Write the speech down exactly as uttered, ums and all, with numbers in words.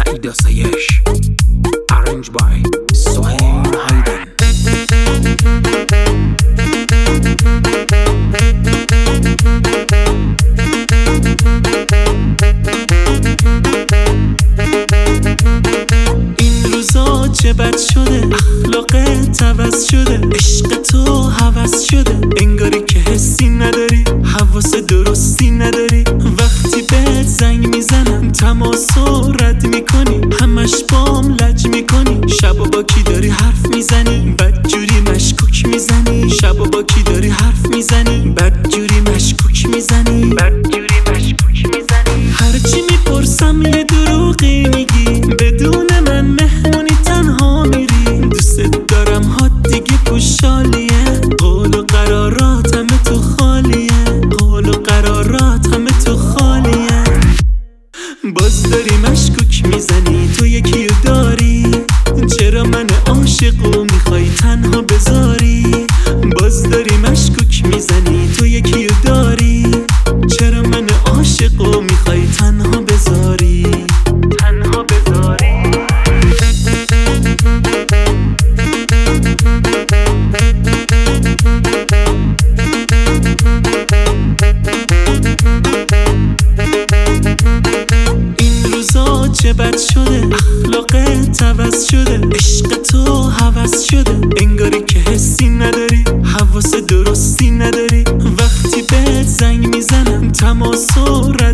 Aida Sayesh, arranged by Sohail Hayden. این روزا چه بد شده، اخلاقت عوض شده، عشق تو هوس شده، انگاری که حسی نداری، حواس درستی نداری. وقتی بهت زنگ میزنم تماسو رد میکنی، همش بام لج میکنی. شبا با کی داری حرف میزنی، بدجوری مشکوک میزنی. شبا با کی داری حرف میزنی، بدجوری مشکوک میزنی. بدجوری مشکوک میزنی. هرچی میپرسم یه دروغی میگی، بدون من مهمونی تنها میری. دوست دارم ها دیگه پوشالیه، قول و قرارات همه تو خالیه. قول و قرارات همه تو خالیه. باز داری مشکوک میزنی، تو یکی داری. چرا من عاشقو میخوای تنها بذاری؟ باز داری مشکوک میزنی، تو یکی داری. چرا من عاشقو میخوای تنها بذاری؟ تنها بذاری. این روزا چه بد شده، اخلاقت عوض شده، عشق تو هوس شده، انگاری که حسی نداری، حواس درستی نداری. وقتی بهت زنگ میزنم تماسو